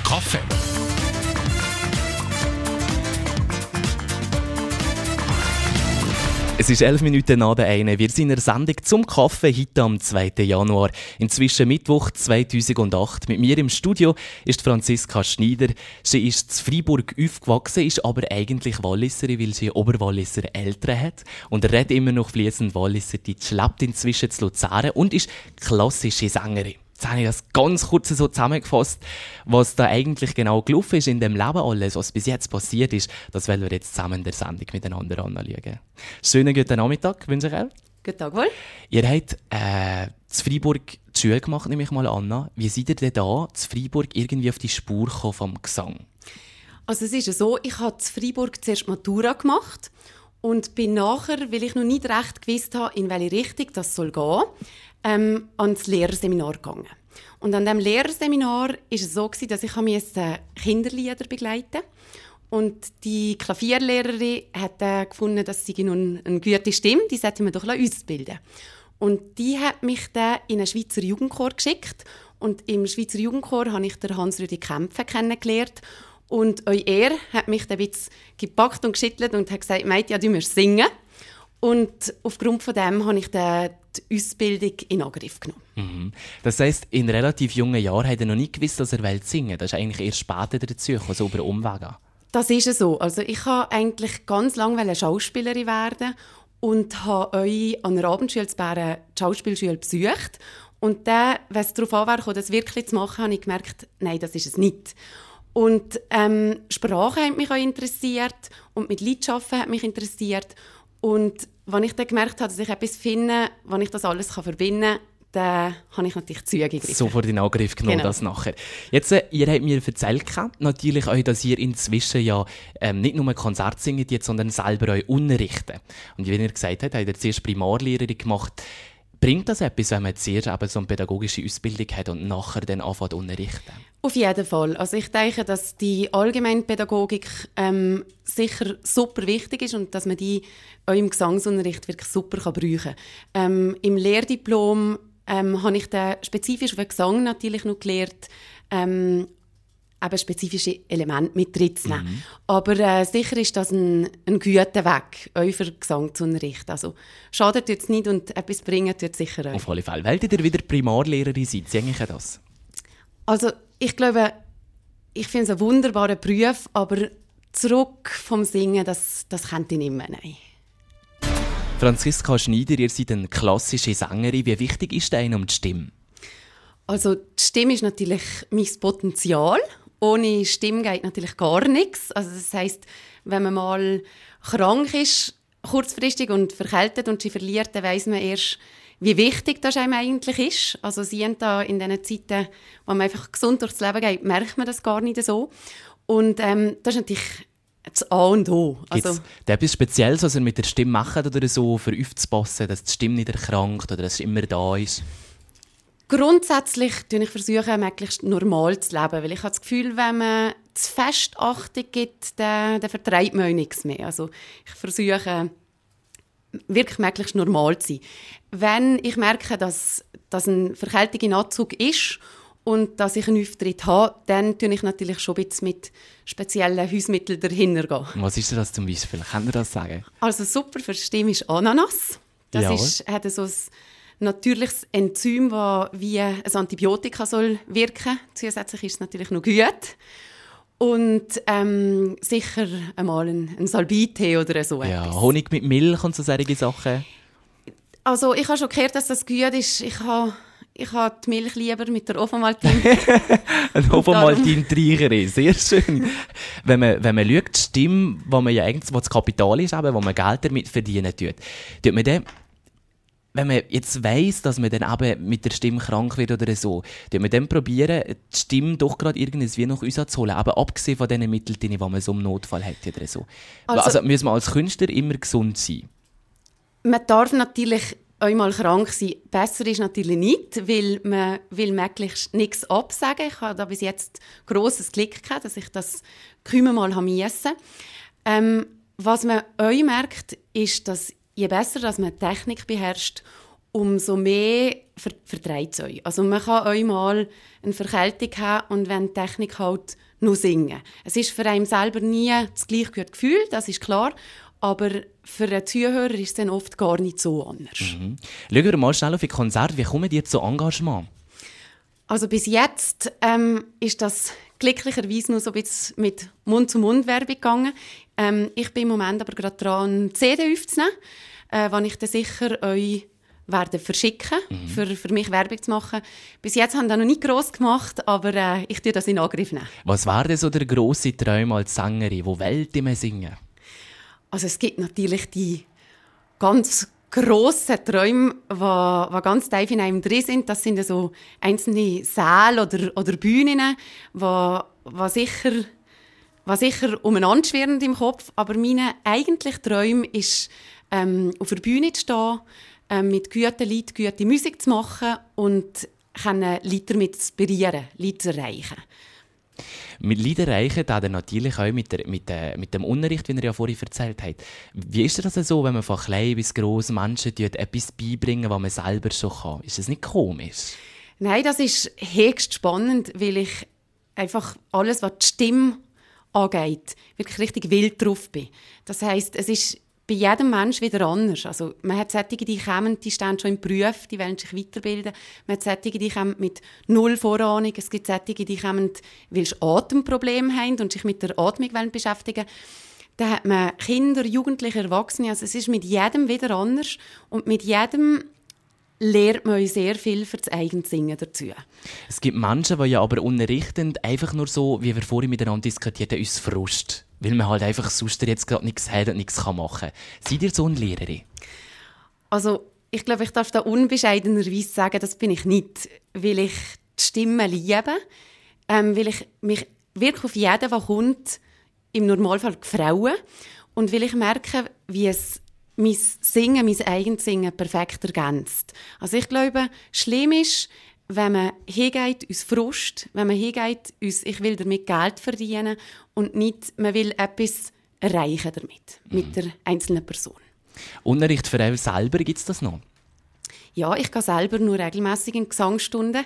Kaffee. Es ist 11 Minuten nach der 1. Wir sind in der Sendung zum Kaffee heute am 2. Januar. Inzwischen Mittwoch 2008. Mit mir im Studio ist Franziska Schneider. Sie ist in Freiburg aufgewachsen, ist aber eigentlich Walliserin, weil sie Oberwalliser Eltern hat. Und redet immer noch fließend Walliserdeutsch, lebt inzwischen in Luzern und ist klassische Sängerin. Jetzt habe ich das ganz kurz so zusammengefasst, was da eigentlich genau gelaufen ist in dem Leben alles, was bis jetzt passiert ist. Das wollen wir jetzt zusammen in der Sendung miteinander anschauen. Schönen guten Nachmittag wünsche ich euch. Guten Tag wohl. Ihr habt in Freiburg die Schule gemacht, nehme ich mal an. Wie seid ihr denn da in Freiburg irgendwie auf die Spur gekommen vom Gesang? Also es ist so, ich habe in Freiburg zuerst Matura gemacht und bin nachher, weil ich noch nicht recht gewusst habe, in welche Richtung das soll gehen, ans Lehrerseminar gegangen. Und an diesem Lehrerseminar war es so, dass ich Kinderlieder begleiten musste. Und die Klavierlehrerin hat gefunden, dass sie nun eine gute Stimme, die sollte man doch ausbilden. Und die hat mich dann in einen Schweizer Jugendchor geschickt. Und im Schweizer Jugendchor habe ich den Hans-Rüdi Kämpfe kennengelernt. Und auch er hat mich dann ein bisschen gepackt und geschüttelt und hat gesagt, Mädchen, ja, du musst singen. Und aufgrund von dem habe ich dann die Ausbildung in Angriff genommen. Mhm. Das heisst, in relativ jungen Jahren hat er noch nicht gewusst, dass er singen will. Das ist eigentlich erst später dazu gekommen, so über Umwege. Das ist so. Also ich wollte eigentlich ganz lange Schauspielerin werden und habe euch an der Abendschule in Bären die Schauspielschule besucht. Und dann, wenn es darauf anwäre, das wirklich zu machen, habe ich gemerkt, nein, das ist es nicht. Und Sprache hat mich auch interessiert und mit Liedschaften hat mich interessiert. Und als ich dann gemerkt habe, dass ich etwas finde, wo ich das alles verbinden kann, dann habe ich natürlich Züge gegriffen. Sofort in Angriff genommen, genau. Das nachher. Jetzt, ihr habt mir erzählt, natürlich auch, dass ihr inzwischen ja nicht nur Konzerte singt, sondern selber euch unterrichtet. Und wie ihr gesagt habt, habt ihr zuerst Primarlehrerin gemacht. Bringt das etwas, wenn man zuerst eben so eine pädagogische Ausbildung hat und nachher dann anfängt zu unterrichten? Auf jeden Fall. Also ich denke, dass die Allgemeinpädagogik sicher super wichtig ist und dass man die auch im Gesangsunterricht wirklich super brauchen kann. Im Lehrdiplom habe ich dann spezifisch auf den Gesang natürlich noch gelernt, eben spezifische Elemente mit reinzunehmen. Mhm. Aber sicher ist das ein guter Weg, euch für Gesang zu unterrichten. Also schadet tut es nicht und etwas bringen tut es sicher auch. Auf alle Fälle. Wollt ihr wieder Primarlehrerin sein? Singen ich das? Also ich glaube, ich finde es einen wunderbaren Beruf, aber zurück vom Singen, das könnte ich nicht mehr, nein. Franziska Schneider, ihr seid eine klassische Sängerin. Wie wichtig ist denn um die Stimme? Also die Stimme ist natürlich mein Potenzial. Ohne Stimme geht natürlich gar nichts. Also das heisst, wenn man mal krank ist, kurzfristig und verkältet und sie verliert, dann weiss man erst, wie wichtig das einem eigentlich ist. Also sie da in diesen Zeiten, wo man einfach gesund durchs Leben geht, merkt man das gar nicht so. Und das ist natürlich das A und O. Also, gibt es etwas Spezielles, was ihr mit der Stimme macht oder so, für aufzupassen, dass die Stimme nicht erkrankt oder dass sie immer da ist? Grundsätzlich versuche ich, möglichst normal zu leben, weil ich habe das Gefühl, wenn man zu fest Achtung gibt, dann vertreibt man auch nichts mehr. Also ich versuche, wirklich möglichst normal zu sein. Wenn ich merke, dass ein Verkältung in Anzug ist und dass ich einen Auftritt habe, dann tue ich natürlich schon ein bisschen mit speziellen Hausmitteln dahinter gehen. Was ist das zum Beispiel? Kann ihr das sagen? Also super für die Stimme ist Ananas. Das hat so ein natürliches Enzym, das wie ein Antibiotika soll wirken. Zusätzlich ist es natürlich noch gut. Und sicher einmal ein Salbeitee oder so ja, etwas. Honig mit Milch und so solche Sachen. Also ich habe schon gehört, dass das gut ist. Ich habe die Milch lieber mit der Ovomaltine. Ein Ovomaltine-Treicherin, sehr schön. Wenn man schaut, die Stimme, wo man ja eigentlich, wo das Kapital ist, wo man Geld damit verdienen tut man dann, wenn man jetzt weiss, dass man dann eben mit der Stimme krank wird oder so, tut man dann probieren, die Stimme doch gerade irgendwie noch rauszuholen, aber abgesehen von diesen Mitteln, die man so im Notfall hat oder so. Also muss man als Künstler immer gesund sein? Man darf natürlich einmal krank sein. Besser ist natürlich nicht, weil man will möglichst nichts absagen. Ich habe da bis jetzt grosses Glück gehabt, dass ich das kaum mal haben musste. Was man auch merkt, ist, dass je besser dass man die Technik beherrscht, umso mehr verdreht es euch. Also man kann euch mal eine Verkältung haben und wenn die Technik halt nur singen. Es ist für einen selber nie das gleiche gute Gefühl, das ist klar, aber für einen Zuhörer ist es dann oft gar nicht so anders. Schauen wir mal schnell auf die Konzerte. Wie kommen die zu Engagement? Also bis jetzt ist das glücklicherweise nur so ein bisschen mit Mund-zu-Mund-Werbung gegangen. Ich bin im Moment aber gerade dran, eine CD aufzunehmen, die ich dann sicher euch verschicken für mich Werbung zu machen. Bis jetzt haben wir das noch nicht gross gemacht, aber ich tue das in Angriff nehmen. Was wäre denn so der grosse Traum als Sängerin? Wo wollt ihr singen? Also es gibt natürlich die ganz grossen Träume, die ganz tief in einem drin sind. Das sind so einzelne Säle oder Bühnen, die sicher umeinander schwirren im Kopf. Aber mein eigentlicher Traum ist, auf der Bühne zu stehen, mit guten Leuten gute Musik zu machen und Leute damit zu inspirieren, Leute zu erreichen. Mit Lieder erreichen, dann natürlich auch mit dem Unterricht, wie ihr ja vorhin erzählt habt. Wie ist das so, wenn man von klein bis gross Menschen etwas beibringen, was man selber schon kann? Ist das nicht komisch? Nein, das ist höchst spannend, weil ich einfach alles, was die Stimme angeht, wirklich richtig wild drauf bin. Das heisst, es ist bei jedem Menschen wieder anders. Also, man hat solche, die kommen, die stehen schon im Beruf, die wollen sich weiterbilden. Man hat solche, die kommen mit null Vorahnung. Es gibt solche, die kommen, weil sie Atemprobleme haben und sich mit der Atmung beschäftigen wollen. Dann hat man Kinder, Jugendliche, Erwachsene. Also, es ist mit jedem wieder anders. Und mit jedem lernt man euch sehr viel für das eigene Singen dazu. Es gibt Menschen, die ja aber unterrichtend einfach nur so, wie wir vorhin miteinander diskutiert haben, uns Frust. Weil man halt einfach sonst jetzt gerade nichts hat und nichts machen kann. Seid ihr so eine Lehrerin? Also, ich glaube, ich darf da unbescheidenerweise sagen, das bin ich nicht. Weil ich die Stimme liebe, weil ich mich wirklich auf jeden, der kommt, im Normalfall gefreue. Und weil ich merke, wie es mein Singen, mein eigenes Singen perfekt ergänzt. Also ich glaube, schlimm ist, wenn man hingeht, uns Frust, wenn man hingeht, uns, ich will damit Geld verdienen und nicht, man will etwas erreichen damit, mit der einzelnen Person. Unterricht für euch selber, gibt es das noch? Ja, ich gehe selber nur regelmässig in Gesangsstunden.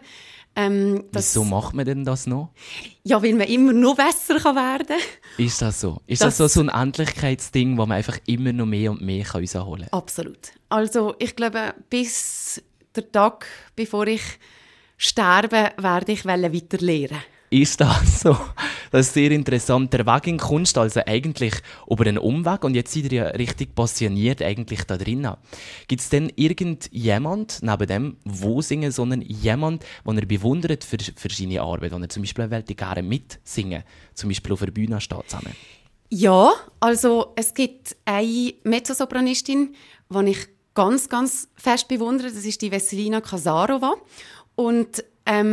Wieso macht man denn das noch? Ja, weil man immer noch besser werden kann. Ist das so? Ist das so ein Endlichkeitsding, wo man einfach immer noch mehr und mehr rausholen kann? Absolut. Also ich glaube, bis der Tag, bevor ich sterbe, werde ich weiter lernen. Ist das so? Das ist sehr interessant. Der Weg in Kunst, also eigentlich über einen Umweg, und jetzt seid ihr ja richtig passioniert eigentlich da drinnen. Gibt es denn irgendjemand neben dem, wo singen, sondern jemand, den ihr bewundert für seine Arbeit, den ihr zum Beispiel gerne mitsingen, zum Beispiel auf der Bühne steht zusammen? Ja, also es gibt eine Mezzosopranistin, die ich ganz, ganz fest bewundere. Das ist die Vesselina Kasarova. Und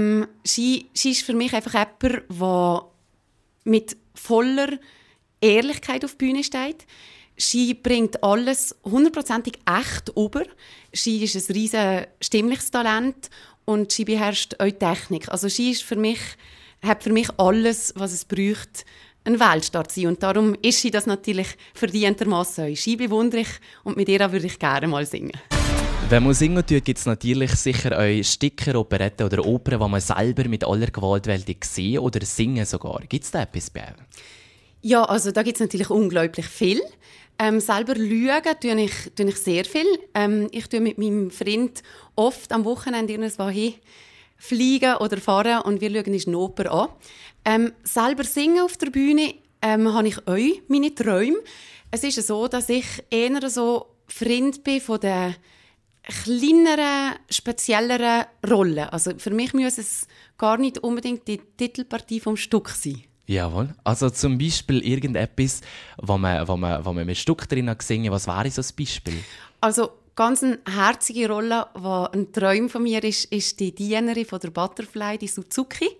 sie ist für mich einfach jemand, der mit voller Ehrlichkeit auf die Bühne steht. Sie bringt alles 100% echt über. Sie ist ein riesen stimmliches Talent und sie beherrscht auch die Technik. Also sie ist hat für mich alles, was es braucht, ein Weltstar zu sein. Und darum ist sie das natürlich verdientermassen. Sie bewundere ich und mit ihr würde ich gerne mal singen. Wenn man singen tut, gibt es natürlich sicher auch Sticker, Operetten oder Opern, die man selber mit aller Gewalt sehen oder singen sogar. Gibt es da etwas bei euch? Ja, also da gibt es natürlich unglaublich viel. Selber schauen tue ich sehr viel. Ich tue mit meinem Freund oft am Wochenende irgendwo hin fliegen oder fahren und wir schauen uns eine Oper an. Selber singen auf der Bühne habe ich auch meine Träume. Es ist so, dass ich eher so Freund bin von den kleineren, spezielleren Rollen. Also für mich muss es gar nicht unbedingt die Titelpartie vom Stück sein. Jawohl. Also zum Beispiel irgendetwas, wo man mit Stück drin gesungen. Was wäre so ein Beispiel? Also ganz eine herzige Rolle, die ein Traum von mir ist die Dienerin von der Butterfly, die Suzuki,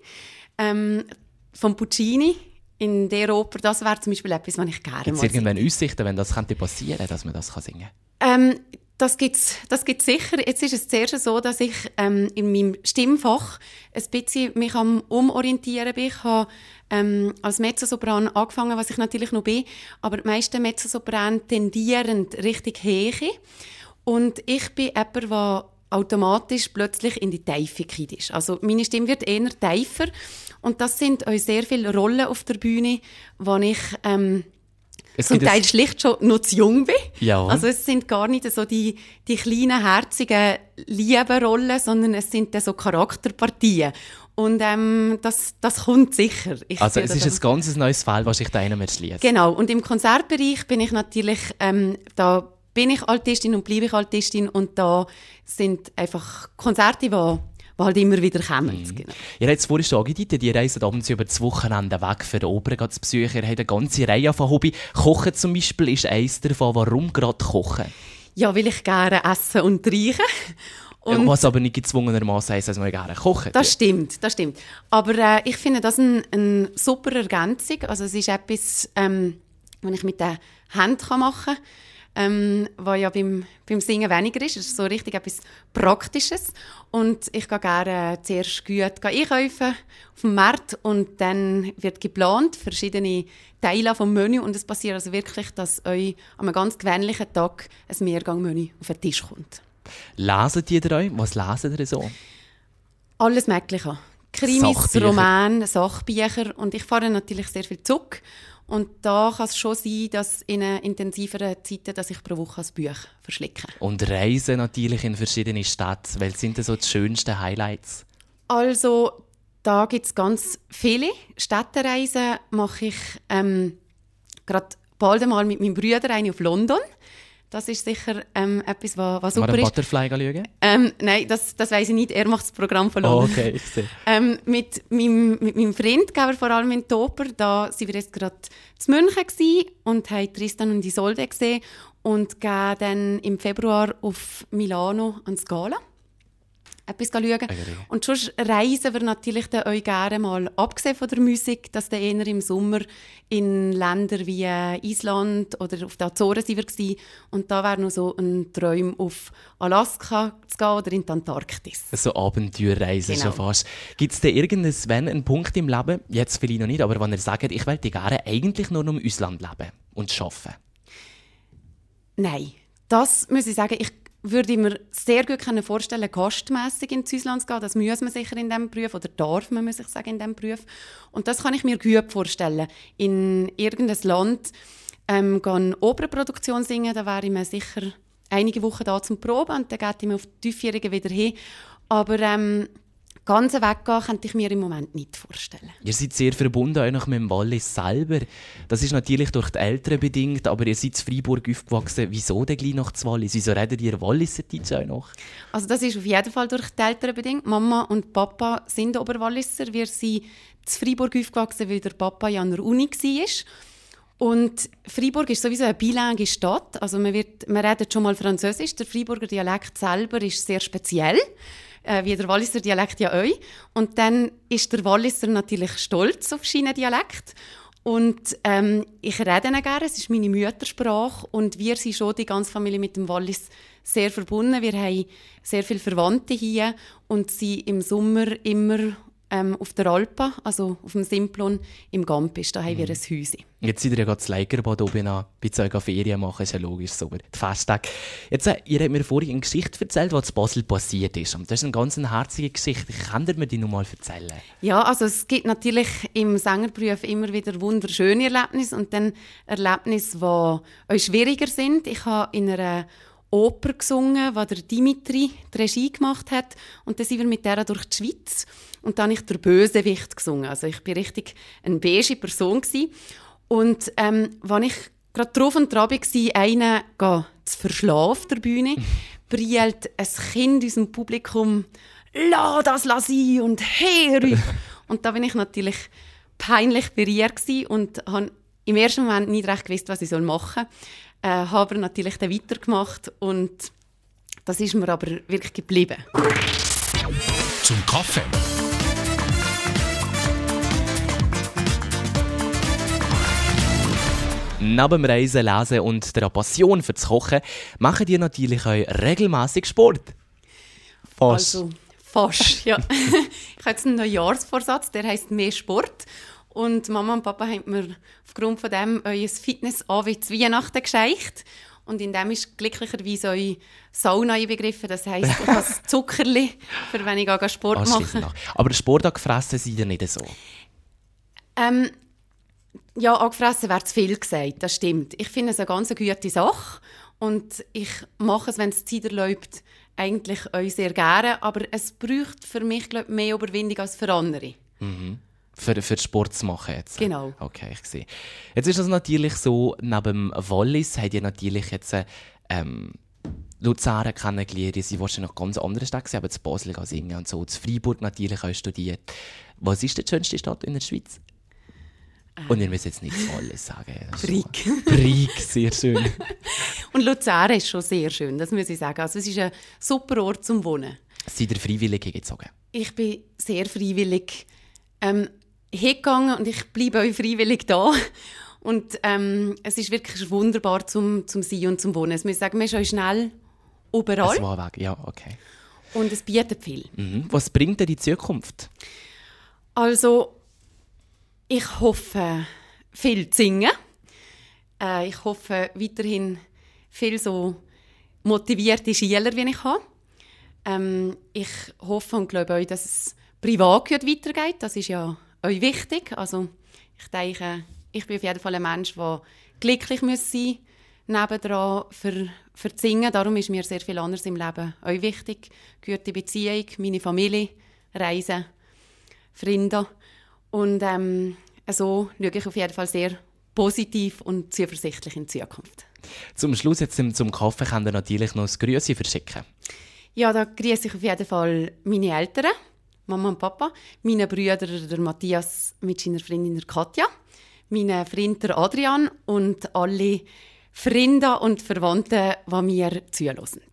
von Puccini. In der Oper, das wäre zum Beispiel etwas, was ich gerne mal singe. Gibt es irgendwann Aussichten, wenn das passieren könnte, dass man das singen kann? Das gibt's sicher. Jetzt ist es zuerst so, dass ich in meinem Stimmfach ein bisschen mich am Umorientieren bin. Ich habe als Mezzosopran angefangen, was ich natürlich noch bin, aber die meisten Mezzosopranen tendieren richtig hoch. Und ich bin jemand, der automatisch plötzlich in die Tiefe geht. Also meine Stimme wird eher tiefer und das sind auch sehr viele Rollen auf der Bühne, wo ich zum Teil schlicht schon noch zu jung bin. Ja. Also es sind gar nicht so die kleinen, herzigen, lieben Rollen, sondern es sind dann so Charakterpartien. Und das kommt sicher. Also es ist ein ganz neues Feld, was ich da einem erschließt. Genau. Und im Konzertbereich bin ich natürlich, da bin ich Altistin und bleibe ich Altistin. Und da sind einfach Konzerte, die halt immer wieder kommen. Genau. Ihr habt es vorhin schon angedeutet, ihr reist abends über das Wochenende weg für den Opern zu besuchen. Ihr habt eine ganze Reihe von Hobby. Kochen zum Beispiel ist eins davon. Warum gerade Kochen? Ja, weil ich gerne essen und trinken. Und was aber nicht gezwungenermaßen heisst, dass man gerne kochen. Das stimmt. Aber ich finde das eine super Ergänzung. Also es ist etwas, was ich mit den Händen machen kann, was ja beim Singen weniger ist. Es ist so richtig etwas Praktisches. Und ich gehe gerne zuerst gut einkaufen auf dem Markt und dann wird geplant, verschiedene Teile vom Menü. Und es passiert also wirklich, dass euch an einem ganz gewöhnlichen Tag ein Mehrgang-Menü auf den Tisch kommt. Lesen ihr euch? Was lesen ihr so? Alles Mögliche. Krimis, Romane, Sachbücher. Und ich fahre natürlich sehr viel Zug. Und da kann es schon sein, dass in intensiveren Zeiten, dass ich pro Woche ein Buch verschlicke. Und Reisen natürlich in verschiedene Städte. Welche sind denn so die schönsten Highlights? Also, da gibt es ganz viele. Städtereisen mache ich gerade bald einmal mit meinem Bruder auf London. Das ist sicher etwas, was super ist. Butterfly schauen? Nein, das weiss ich nicht. Er macht das Programm von London. Oh, okay, ich sehe. Mit meinem Freund, vor allem in Toper, da waren wir jetzt gerade zu München und haben Tristan und Isolde gesehen und gehen dann im Februar auf Milano ans Scala. Etwas schauen. Und sonst reisen wir natürlich dann auch gerne mal, abgesehen von der Musik, dass dann eher im Sommer in Ländern wie Island oder auf den Azoren waren. Und da wäre noch so ein Traum, auf Alaska zu gehen oder in die Antarktis. So Abenteuerreisen genau. Schon fast. Gibt es da einen Punkt im Leben, jetzt vielleicht noch nicht, aber wenn ihr sagt, ich möchte gerne eigentlich nur noch im Ausland leben und arbeiten? Nein, das muss ich sagen, ich würde ich mir sehr gut vorstellen, gastmässig ins Ausland zu gehen. Das muss man sicher in diesem Beruf, oder darf man, muss ich sagen, in diesem Beruf. Und das kann ich mir gut vorstellen. In irgendein Land eine Opernproduktion singen, da wäre ich mir sicher einige Wochen da zum Proben und dann geht ich mir auf die Tiefjährige wieder hin. Aber ganz weggehen könnte ich mir im Moment nicht vorstellen. Ihr seid sehr verbunden auch noch mit dem Wallis selber. Das ist natürlich durch die Eltern bedingt, aber ihr seid in Freiburg aufgewachsen. Wieso denn gleich noch zu Wallis? Wieso redet ihr Walliserdeutsch auch noch? Also das ist auf jeden Fall durch die Eltern bedingt. Mama und Papa sind Oberwalliser. Wir sind in Freiburg aufgewachsen, weil der Papa ja an der Uni war. Und Freiburg ist sowieso eine bilingue Stadt. Also man redet schon mal Französisch. Der Freiburger Dialekt selber ist sehr speziell. Wie der Walliser Dialekt ja auch. Und dann ist der Walliser natürlich stolz auf seinen Dialekt. Und ich rede ihn gerne, es ist meine Muttersprache. Und wir sind schon, die ganze Familie, mit dem Wallis sehr verbunden. Wir haben sehr viele Verwandte hier und sind im Sommer immer auf der Alpa, also auf dem Simplon im Gampisch. Da haben wir ein Häuschen. Jetzt seid ihr ja gerade das Leigerbad oben an, bei euch Ferien machen, ist ja logisch, so die Festtage. Jetzt, ihr habt mir vorhin eine Geschichte erzählt, was in Basel passiert ist. Und das ist eine ganz herzige Geschichte. Könnt ihr mir die noch mal erzählen? Ja, also es gibt natürlich im Sängerberuf immer wieder wunderschöne Erlebnisse und dann Erlebnisse, die auch schwieriger sind. Ich habe in einer Oper gesungen, die der Dimitri die Regie gemacht hat. Und dann sind wir mit der durch die Schweiz. Und dann habe ich «Der Bösewicht» gesungen. Also ich war richtig eine beige Person gewesen. Und als ich gerade drauf und dran war, einen zu verschlafen auf der Bühne, brüllt ein Kind aus dem Publikum «Lass das sein!» und «Hey!» Und da war ich natürlich peinlich berührt gewesen und habe im ersten Moment nicht recht gewusst, was ich machen soll. Habe aber natürlich dann weitergemacht und das ist mir aber wirklich geblieben. Zum Kaffee. Neben dem Reisen, Lesen und der Passion für das Kochen machen die natürlich auch regelmässig Sport. Fast, ja. Ich habe jetzt einen Neujahrsvorsatz, der heisst «Mehr Sport». Und Mama und Papa haben mir aufgrund von dem ein Fitness-AW zu Weihnachten geschenkt. Und in dem ist glücklicherweise eure Sauna einbegriffen. Das heisst, ich habe das Zuckerli, für wenn ich Sport mache. Aber Sport angefressen seid ihr nicht so? Ja, angefressen wäre zu viel gesagt, das stimmt. Ich finde es eine ganz gute Sache. Und ich mache es, wenn es Zeit erlaubt, eigentlich euch sehr gerne. Aber es braucht für mich, glaube ich, mehr Überwindung als für andere. Mhm. Für Sport zu machen jetzt. Genau. Okay, ich sehe. Jetzt ist es natürlich so, neben Wallis habt ihr natürlich jetzt Luzern kennengelernt. Ihr seid wahrscheinlich noch ganz andere Städte, aber zu Basel singen und so. Zu Freiburg natürlich auch studiert. Was ist die schönste Stadt in der Schweiz? Und ihr müsst jetzt nicht Wallis sagen. Brig. Brig, sehr schön. Und Luzern ist schon sehr schön, das muss ich sagen. Also es ist ein super Ort zum Wohnen. Seid ihr freiwillig hingezogen? Ich bin sehr freiwillig hingegangen und ich bleibe auch freiwillig da. Und es ist wirklich wunderbar zum Sein und zum Wohnen. Ich muss sagen, man ist auch schnell überall. Es war weg, ja, okay. Und es bietet viel. Mhm. Was bringt dir die Zukunft? Also, ich hoffe, viel zu singen. Ich hoffe weiterhin viel so motivierte Schüler, wie ich habe. Ich hoffe und glaube auch, dass es privat gut weitergeht. Das ist ja euch wichtig. Also, ich denke, ich bin auf jeden Fall ein Mensch, der glücklich sein muss, nebendran für zu singen. Darum ist mir sehr viel anderes im Leben auch wichtig. Gute Beziehung, meine Familie, Reisen, Freunde. Und so schaue ich auf jeden Fall sehr positiv und zuversichtlich in die Zukunft. Zum Schluss jetzt zum Kaffee kann ihr natürlich noch ein Grüße verschicken. Ja, da grüße ich auf jeden Fall meine Eltern, Mama und Papa, meine Brüder, der Matthias mit seiner Freundin der Katja, meinen Freund der Adrian und alle Freunde und Verwandten, die mir zuhören.